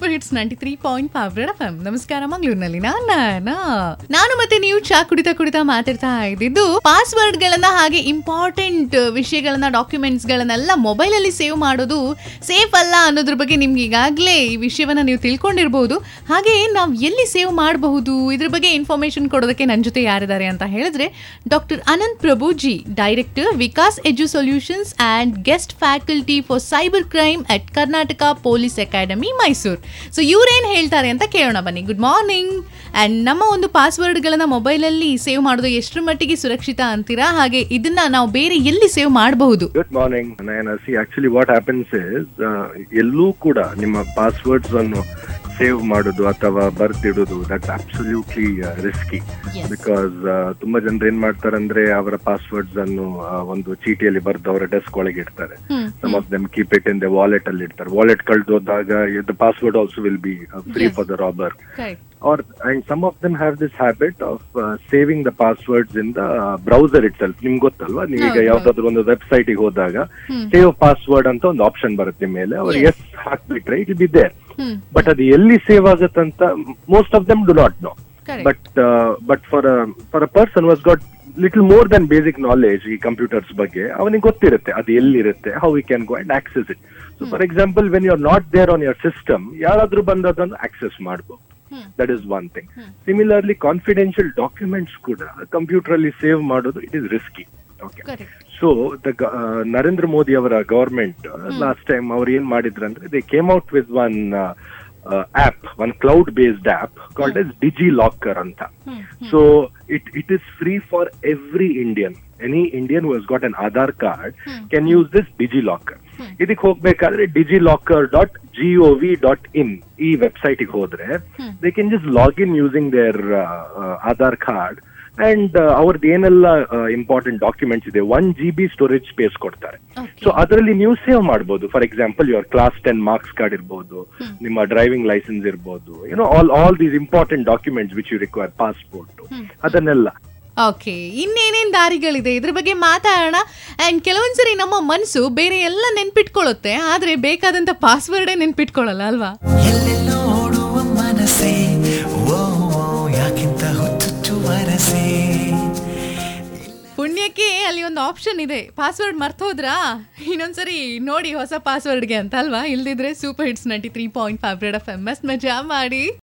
Super hits 93.5 red FM. ನಮಸ್ಕಾರ ಮಂಗಳೂರಿನಲ್ಲಿ ನಾನು ಮತ್ತೆ ನೀವು ಚಾ ಕುಡಿತಾ ಮಾತಾಡ್ತಾ ಇದ್ದಿದ್ದು ಪಾಸ್ವರ್ಡ್ ಗಳನ್ನ ಹಾಗೆ ಇಂಪಾರ್ಟೆಂಟ್ ವಿಷಯಗಳನ್ನ ಡಾಕ್ಯುಮೆಂಟ್ಸ್ ಗಳನ್ನೆಲ್ಲ ಮೊಬೈಲ್ ಅಲ್ಲಿ ಸೇವ್ ಮಾಡೋದು ಸೇಫ್ ಅಲ್ಲ ಅನ್ನೋದ್ರ ಬಗ್ಗೆ ನಿಮ್ಗೆ ಈಗಾಗಲೇ ಈ ವಿಷಯವನ್ನ ನೀವು ತಿಳ್ಕೊಂಡಿರ್ಬಹುದು. ಹಾಗೆ ನಾವು ಎಲ್ಲಿ ಸೇವ್ ಮಾಡಬಹುದು ಇದ್ರ ಬಗ್ಗೆ ಇನ್ಫಾರ್ಮೇಶನ್ ಕೊಡೋದಕ್ಕೆ ನನ್ನ ಜೊತೆ ಯಾರಿದ್ದಾರೆ ಅಂತ ಹೇಳಿದ್ರೆ doctor Anant Prabhuji, director Vikas edu solutions and guest faculty for cyber crime at Karnataka police academy Mysuru. So ಇವ್ರೇನ್ ಹೇಳ್ತಾರೆ ಅಂತ ಕೇಳೋಣ ಬನ್ನಿ. Good morning. ಅಂಡ್ ನಮ್ಮ ಒಂದು ಪಾಸ್ವರ್ಡ್ ಗಳನ್ನ ಮೊಬೈಲ್ ಅಲ್ಲಿ ಸೇವ್ ಮಾಡೋದು ಎಷ್ಟರ ಮಟ್ಟಿಗೆ ಸುರಕ್ಷಿತ ಅಂತೀರಾ, ಹಾಗೆ ಇದನ್ನ ನಾವು ಬೇರೆ ಎಲ್ಲಿ ಸೇವ್ ಮಾಡಬಹುದು? Good morning. Actually what happens is ಎಲ್ಲೂ ಕೂಡ ನಿಮ್ಮ ಪಾಸ್ವರ್ಡ್ಸ್ ಅನ್ನು ಸೇವ್ ಮಾಡೋದು ಅಥವಾ ಬರ್ದಿಡೋದು ದಟ್ಸ್ ಅಬ್ಸಲ್ಯೂಟ್ಲಿ ರಿಸ್ಕಿ. ಬಿಕಾಸ್ ತುಂಬಾ ಜನರು ಏನ್ ಮಾಡ್ತಾರೆ ಅಂದ್ರೆ ಅವರ ಪಾಸ್ವರ್ಡ್ಸ್ ಅನ್ನು ಒಂದು ಚೀಟಿಯಲ್ಲಿ ಬರೆದು ಅವರ ಡೆಸ್ಕ್ ಒಳಗೆ ಇಡ್ತಾರೆ. Some of them keep it in the wallet ಅಲ್ಲಿ ಇಡ್ತಾರೆ. ವಾಲೆಟ್ ಕಳೆದೋದಾಗ the password also will be free for the robber. And some of them have this habit of saving the passwords in the browser itself. ನಿಮ್ಗೆ ಗೊತ್ತಲ್ವಾ, ನೀವೀಗ ಯಾವ್ದಾದ್ರು ಒಂದು website ಗೆ ಹೋದಾಗ ಸೇವ್ ಪಾಸ್ವರ್ಡ್ ಅಂತ ಒಂದು ಆಪ್ಷನ್ ಬರುತ್ತೆ ಮೇಲೆ, ಅವ್ರು ಎಸ್ ಹಾಕ್ಬಿಟ್ರೆ ಇಟ್ ಬಿ ದೇರ್. ಬಟ್ ಅದು ಎಲ್ಲಿ ಸೇವ್ ಆಗುತ್ತಂತ most of them do not know. But for a person was got little more than basic knowledge ಈ ಕಂಪ್ಯೂಟರ್ಸ್ ಬಗ್ಗೆ, ಅವನಿಗೆ ಗೊತ್ತಿರುತ್ತೆ ಅದು ಎಲ್ಲಿರುತ್ತೆ, how we can go and access it. So for example, when you are not there on your system, ಯಾರಾದ್ರೂ ಬಂದು ಅದನ್ನು access ಮಾಡಬಹುದು. That is one thing. Similarly, confidential documents kuda computer alli save madodu, it is risky. Okay. Correct. So the Narendra Modi avara government last time avaru ಏನು ಮಾಡಿದ್ರು ಅಂದ್ರೆ, they came out with one app, one cloud based app called as DigiLocker anta. So it is free for every Indian. Any Indian who has got an Aadhaar card can use this DigiLocker. ಇದಕ್ಕೆ ಹೋಗ್ಬೇಕಾದ್ರೆ digillocker.gov.in ಈ website ಗೆ ಹೋದ್ರೆ they can just login using their Aadhaar card and ಅವ್ರದ್ದು ಏನೆಲ್ಲ important documents ಇದೆ 1 GB storage space ಕೊಡ್ತಾರೆ. So ಅದರಲ್ಲಿ ನೀವು ಸೇವ್ ಮಾಡಬಹುದು. For example, your class 10 marks card ಇರ್ಬೋದು, ನಿಮ್ಮ ಡ್ರೈವಿಂಗ್ ಲೈಸೆನ್ಸ್ ಇರ್ಬೋದು, all these important documents which you require, passport, ಅದನ್ನೆಲ್ಲ. ಓಕೆ, ಇನ್ನೇನೇನ್ ದಾರಿಗಳಿದೆ ಇದ್ರ ಬಗ್ಗೆ ಮಾತಾಡೋಣ. ಅಂಡ್ ಕೆಲವೊಂದ್ಸರಿ ನಮ್ಮ ಮನಸ್ಸು ಬೇರೆ ಎಲ್ಲ ನೆನ್ಪಿಟ್ಕೊಳ್ಳುತ್ತೆ, ಆದ್ರೆ ಬೇಕಾದಂತ ಪಾಸ್ವರ್ಡೇ ನೆನ್ಪಿಟ್ಕೊಳ್ಳಲ್ಲ ಅಲ್ವಾ? ಪುಣ್ಯಕ್ಕೆ ಅಲ್ಲಿ ಒಂದು ಆಪ್ಷನ್ ಇದೆ, ಪಾಸ್ವರ್ಡ್ ಮರ್ತೋದ್ರಾ ಇನ್ನೊಂದ್ಸರಿ ನೋಡಿ ಹೊಸ ಪಾಸ್ವರ್ಡ್ಗೆ ಅಂತ ಅಲ್ವಾ? ಇಲ್ದಿದ್ರೆ ಸೂಪರ್ ಹಿಟ್ಸ್ 93.5 ರೆಡ್ ಎಫ್ಎಂ ಮಸ್ತ್ ಮಜಾ ಮಾಡಿ.